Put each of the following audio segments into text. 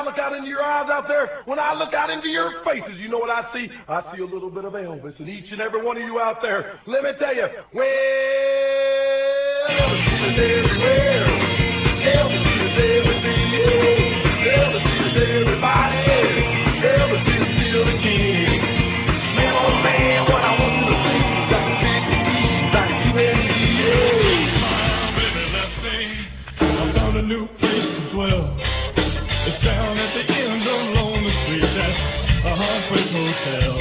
I look out into your eyes out there, when I look out into your faces, you know what I see? I see a little bit of Elvis in each and every one of you out there. Let me tell you, well, Elvis is everywhere. Elvis is everything. Elvis is everybody. Elvis is still the king. Man, oh man, what I want you to see is that the big E's like you and me. Baby, let's sing. I found a new place to dwell. It's down at the end of Lonely Street. That's a Heartbreak Hotel.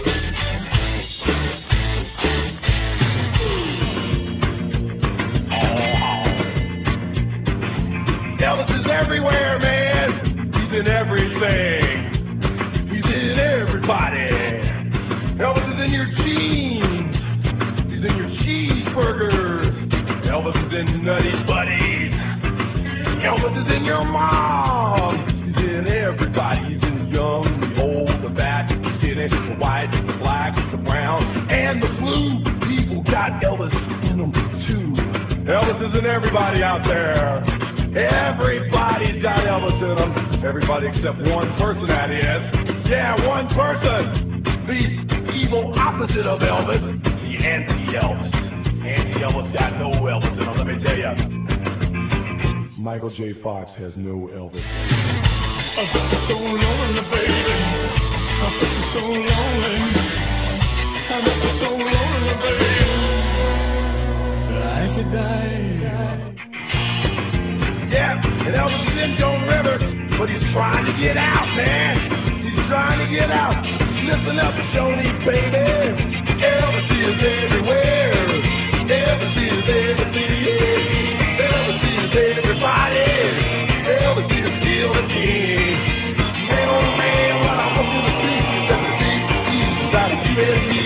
Elvis is everywhere, man. He's in everything. He's in everybody. Elvis is in your jeans. He's in your cheeseburgers. Elvis is in Nutty Buddies. Elvis is in your mom. He's in everybody. He's in the young, the old, the fat, the skinny, the white, the black, the brown, and the blue. People got Elvis in them too. Elvis is in everybody out there. Everybody's got Elvis in them. Everybody except one person, that is. Yeah, one person. The evil opposite of Elvis. The anti-Elvis. Anti-Elvis got no Elvis in him, let me tell you. Michael J. Fox has no Elvis. I feel so lonely, baby. I feel so lonely. I feel so lonely, baby. I could die. Yeah, and Elvis is in Joan River, but he's trying to get out, man. He's trying to get out. Listen up, Joni, baby. Elvis is everywhere. Elvis is everything. Elvis is everybody. Elvis is still the king. Man, oh man, what I want you to see is that the big E's out of you and me.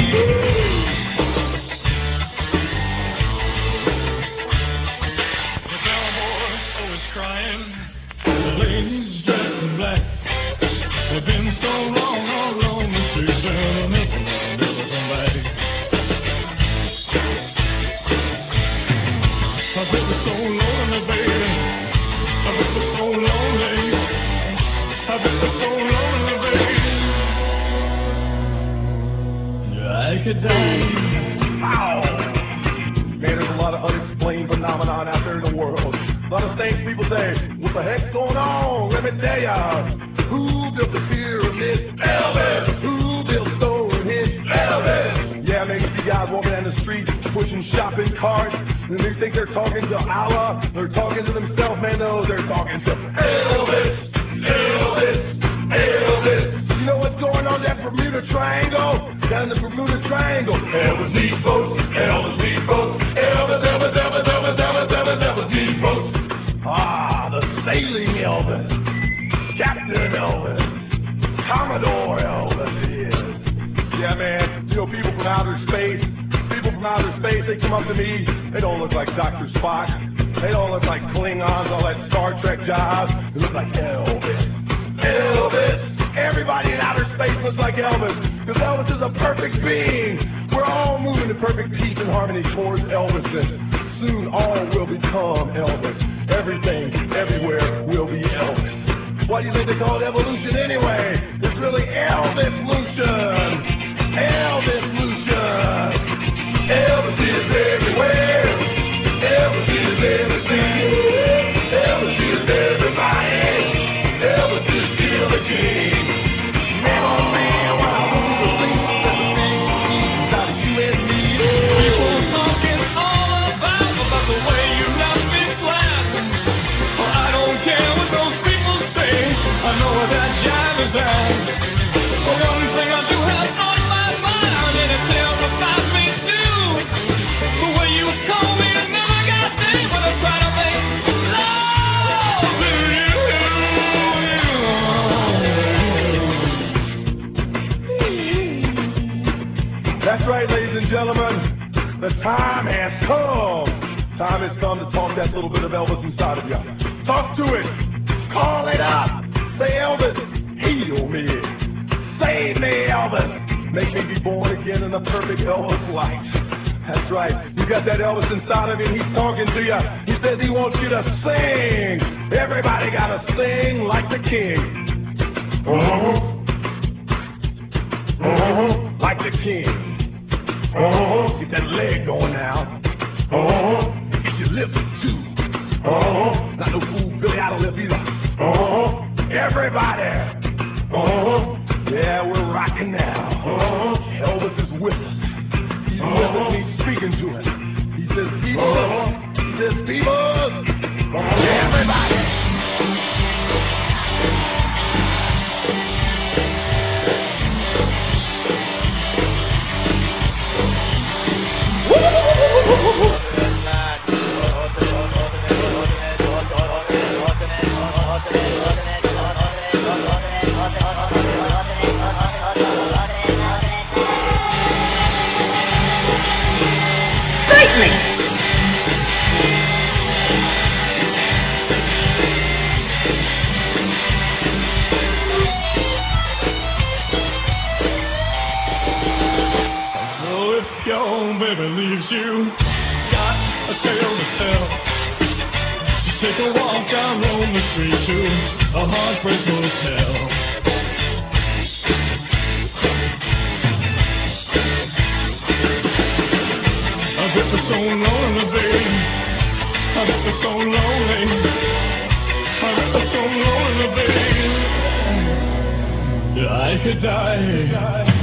The bellboy always crying. The ladies dressed in black. They've been so long all along the streets, and they'll never come back. I feel so lonely, baby. I feel so lonely. I feel so lonely, baby. I could die. Ow! Man, there's a lot of unexplained phenomenon out there in the world. A lot of things people say, what the heck's going on? Let me tell ya. Who built the pyramids? Elvis! Who built Stonehenge? Elvis! Yeah, man, you see guys walking down the street pushing shopping carts, and they think they're talking to Allah. They're talking to themselves, man. No, they're talking to Elvis! Elvis! Elvis! You know what's going on that Bermuda Triangle? Down in the Bermuda Triangle. Elvis needs votes. Elvis needs votes. Elvis, Elvis, Elvis, Elvis, Elvis, Elvis, Elvis needs votes. Ah, the sailing Elvis. Captain Elvis. Commodore Elvis is. Yeah, man. You know, people from outer space, they come up to me. They don't look like Dr. Spock. They don't look like Klingons, all that Star Trek jobs. They look like Elvis. Elvis. Everybody in outer space looks like Elvis, because Elvis is a perfect being. We're all moving in perfect peace and harmony towards Elvis. Soon all will become Elvis. Everything, everywhere will be Elvis. Why do you think they call it evolution anyway? It's really Elvis-lution. Elvis-lution. Elvis is everywhere. Elvis is everything. Elvis is everybody. Elvis is still the king. Man, oh man, what I want you to think is that the big E's out of you and me. People talking all about the way you left me flat. Well, I don't care what those people say. I know where that jive is at. The only thing I do have on my mind, and it terrifies me too. The way you call me, I never got there, but I try to make love to you. That's right, ladies and gentlemen. The time has come. Time has come to talk that little bit of Elvis inside of you. Talk to it. Call it up. Say, Elvis, heal me. Save me, Elvis. Make me be born again in the perfect Elvis light. That's right. You got that Elvis inside of you, and he's talking to you. He says he wants you to sing. Everybody gotta sing like the king. Like the king. Get that leg going now. Get your lips too. Not no fool Billy Idol lip either. Everybody. Yeah, we're rocking now. Elvis is with us. He's with us. He's speaking to us. He says, people. He says, people. Everybody. Baby leaves you, got a tale to tell. Take a walk down on the street to a heartbreak hotel. I bet you're so lonely, babe. I bet you're so lonely. I bet you're so lonely, babe. I could die.